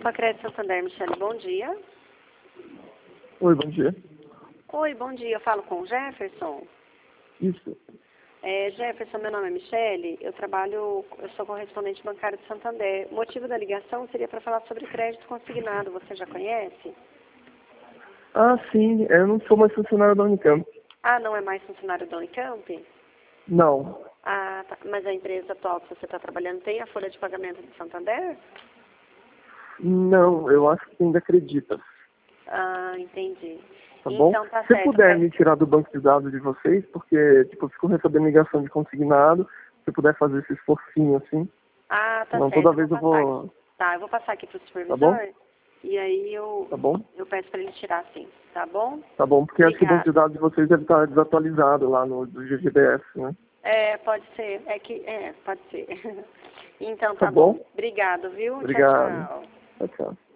Opa, Crédito Santander, Michele, bom dia. Oi, bom dia. Oi, bom dia. Eu falo com o Jefferson. Isso. Jefferson, meu nome é Michele. Eu sou correspondente bancário de Santander. O motivo da ligação seria para falar sobre crédito consignado. Você já conhece? Ah, sim. Eu não sou mais funcionário da Unicamp. Ah, não é mais funcionário da Unicamp? Não. Ah, tá. Mas a empresa atual que você está trabalhando tem a folha de pagamento de Santander? Não, eu acho que ainda acredita. Ah, entendi. Tá bom? Então tá Se você certo. puder me tirar do banco de dados de vocês, porque, tipo, eu fico recebendo ligação de consignado, se puder fazer esse esforcinho assim. Ah, tá Senão certo. toda vez eu vou... Tá, eu vou passar aqui pro Tá bom? supervisor e aí Tá bom? eu peço para ele tirar sim, tá bom? Tá bom, porque acho que o banco de Obrigada. dados de vocês deve estar desatualizado lá no do GGBS, né? Pode ser. Pode ser. Então Tá tá bom. bom? Obrigado, viu? Tchau, Obrigado. tchau. Tchau, tchau.